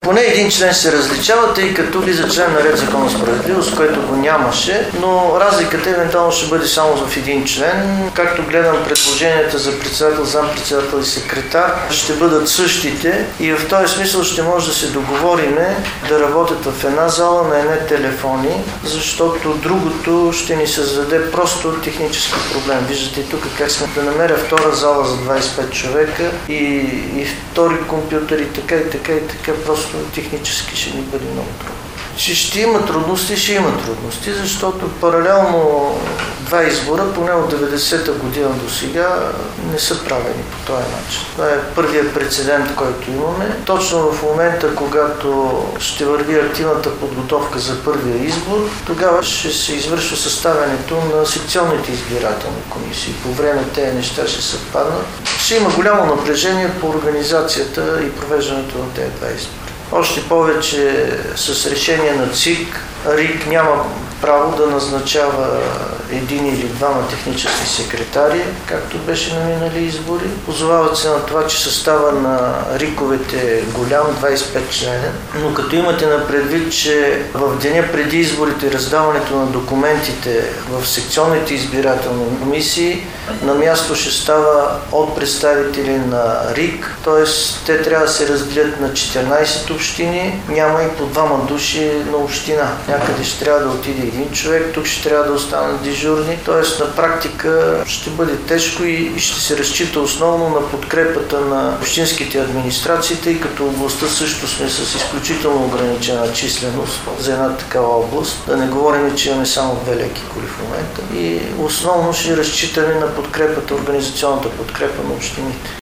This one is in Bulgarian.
Поне един член се различава, тъй като влиза член на Ред, Законност, Справедливост, което го нямаше, но разликата евентуално ще бъде само в един член. Както гледам предложенията за председател, заместник-председател и секретар, ще бъдат същите и в този смисъл ще може да се договориме да работят в една зала на едни телефони, защото другото ще ни създаде просто технически проблем. Виждате тук как сме да намеря втора зала за 25 човека и втори компютър и така, просто технически ще ни бъде много трудно. Ще има трудности, защото паралелно два избора, поне от 90-та година до сега, не са правени по този начин. Това е първият прецедент, който имаме. Точно в момента, когато ще върви активната подготовка за първия избор, тогава ще се извършва съставянето на секционните избирателни комисии. По време тези неща ще съвпаднат. Ще има голямо напрежение по организацията и провеждането на тези два избора. Още повече с решение на ЦИК, РИК няма право да назначава един или двама технически секретари, както беше на минали избори. Позовават се на това, че състава на РИКовете е голям, 25 членен, но като имате на предвид, че в деня преди изборите раздаването на документите в секционните избирателни комисии на място ще става от представители на РИК, т.е. те трябва да се разделят на 14 общини, няма и по двама души на община. Някъде ще трябва да отиде един човек, тук ще трябва да останат дежурни, т.е. на практика ще бъде тежко и ще се разчита основно на подкрепата на общинските администрации, тъй като областта също сме с изключително ограничена численост за една такава област. Да не говорим, че имаме само две леки коли в момента. И основно ще разчитаме на подкрепата, организационната подкрепа на общините.